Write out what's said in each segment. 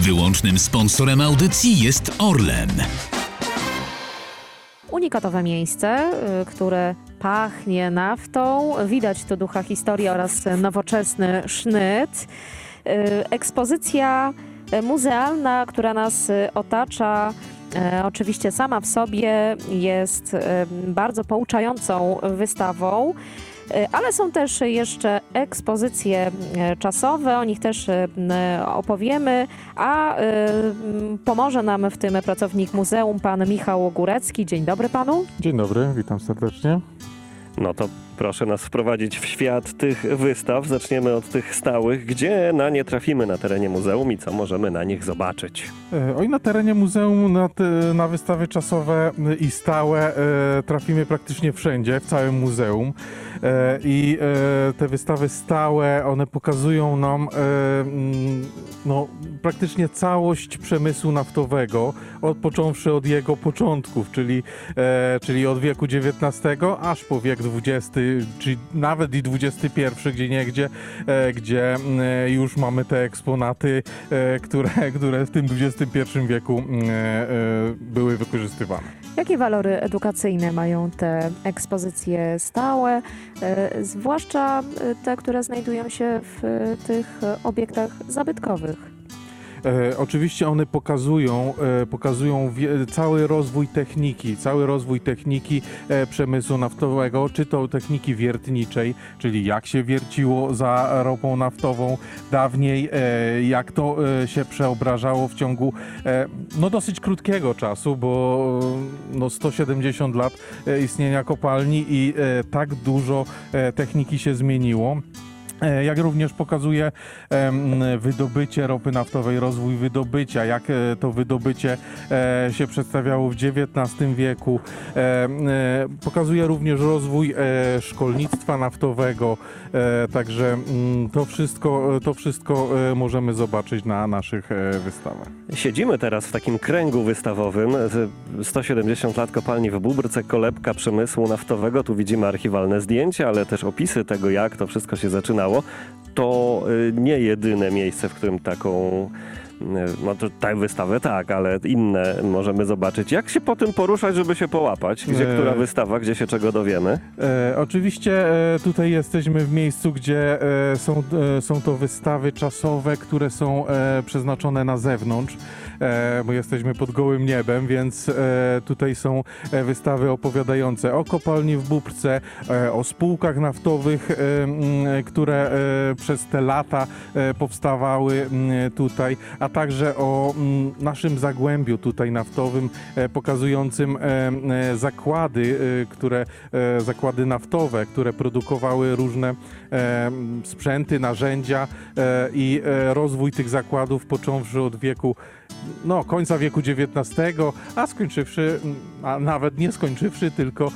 Wyłącznym sponsorem audycji jest Orlen. Unikatowe miejsce, które pachnie naftą. Widać tu ducha historii oraz nowoczesny sznyt. Ekspozycja muzealna, która nas otacza, oczywiście sama w sobie jest bardzo pouczającą wystawą. Ale są też jeszcze ekspozycje czasowe, o nich też opowiemy, a pomoże nam w tym pracownik muzeum, pan Michał Górecki. Dzień dobry panu. Dzień dobry, witam serdecznie. No to proszę nas wprowadzić w świat tych wystaw. Zaczniemy od tych stałych. Gdzie na nie trafimy na terenie muzeum i co możemy na nich zobaczyć? Oj, na terenie muzeum na wystawy czasowe i stałe trafimy praktycznie wszędzie, w całym muzeum. I te wystawy stałe, one pokazują nam praktycznie całość przemysłu naftowego, począwszy od jego początków, czyli od wieku XIX aż po wiek XX, czy nawet i XXI, gdzieniegdzie, gdzie już mamy te eksponaty, które w tym XXI wieku były wykorzystywane. Jakie walory edukacyjne mają te ekspozycje stałe, zwłaszcza te, które znajdują się w tych obiektach zabytkowych? Oczywiście one pokazują cały rozwój techniki przemysłu naftowego, czy to techniki wiertniczej, czyli jak się wierciło za ropą naftową dawniej, jak to się przeobrażało w ciągu dosyć krótkiego czasu, bo 170 lat istnienia kopalni i tak dużo techniki się zmieniło. Jak również pokazuje wydobycie ropy naftowej, rozwój wydobycia, jak to wydobycie się przedstawiało w XIX wieku. Pokazuje również rozwój szkolnictwa naftowego, także to wszystko możemy zobaczyć na naszych wystawach. Siedzimy teraz w takim kręgu wystawowym. 170 lat kopalni w Bóbrce, kolebka przemysłu naftowego. Tu widzimy archiwalne zdjęcia, ale też opisy tego, jak to wszystko się zaczynało. To nie jedyne miejsce, w którym tę wystawę tak, ale inne możemy zobaczyć. Jak się po tym poruszać, żeby się połapać? Która wystawa, gdzie się czego dowiemy? Oczywiście tutaj jesteśmy w miejscu, gdzie są to wystawy czasowe, które są przeznaczone na zewnątrz, bo jesteśmy pod gołym niebem, więc tutaj są wystawy opowiadające o kopalni w Bóbrce, o spółkach naftowych, które przez te lata powstawały tutaj, a także o naszym zagłębiu tutaj naftowym, pokazującym zakłady naftowe, które produkowały różne sprzęty, narzędzia i rozwój tych zakładów począwszy od końca wieku XIX, a nawet nie skończywszy, tylko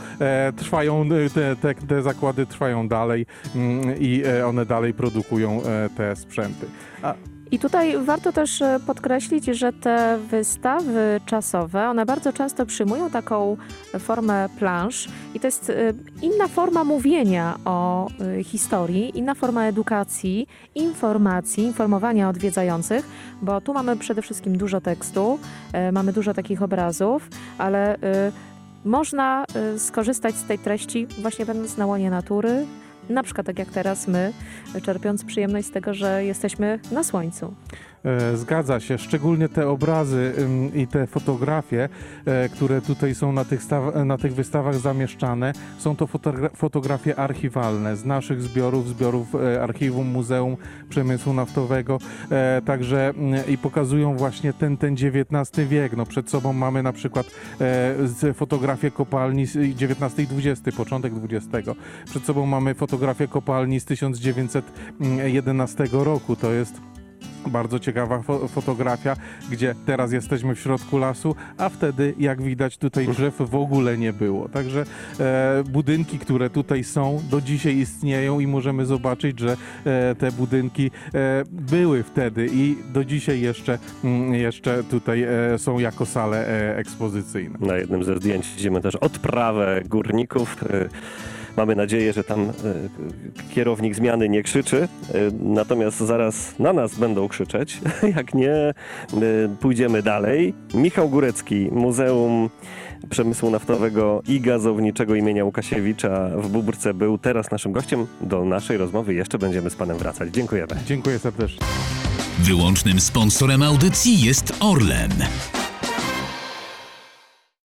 te zakłady trwają dalej i one dalej produkują te sprzęty. I tutaj warto też podkreślić, że te wystawy czasowe, one bardzo często przyjmują taką formę plansz i to jest inna forma mówienia o historii, inna forma edukacji, informacji, informowania odwiedzających, bo tu mamy przede wszystkim dużo tekstu, mamy dużo takich obrazów, ale można skorzystać z tej treści właśnie będąc na łonie natury, na przykład tak jak teraz my, czerpiąc przyjemność z tego, że jesteśmy na słońcu. Zgadza się, szczególnie te obrazy i te fotografie, które tutaj są na tych wystawach zamieszczane, są to fotografie archiwalne z naszych zbiorów Archiwum Muzeum Przemysłu Naftowego, także i pokazują właśnie ten XIX wiek. Przed sobą mamy na przykład fotografię kopalni z XIX i XX, początek XX. Przed sobą mamy fotografię kopalni z 1911 roku. To jest bardzo ciekawa fotografia, gdzie teraz jesteśmy w środku lasu, a wtedy, jak widać, tutaj drzew w ogóle nie było. Także budynki, które tutaj są, do dzisiaj istnieją i możemy zobaczyć, że te budynki były wtedy i do dzisiaj jeszcze tutaj są jako sale ekspozycyjne. Na jednym ze zdjęć widzimy też odprawę górników. Mamy nadzieję, że tam kierownik zmiany nie krzyczy, natomiast zaraz na nas będą krzyczeć. Jak nie, pójdziemy dalej. Michał Górecki, Muzeum Przemysłu Naftowego i Gazowniczego imienia Łukasiewicza w Bóbrce był teraz naszym gościem. Do naszej rozmowy jeszcze będziemy z panem wracać. Dziękujemy. Dziękuję serdecznie. Wyłącznym sponsorem audycji jest Orlen.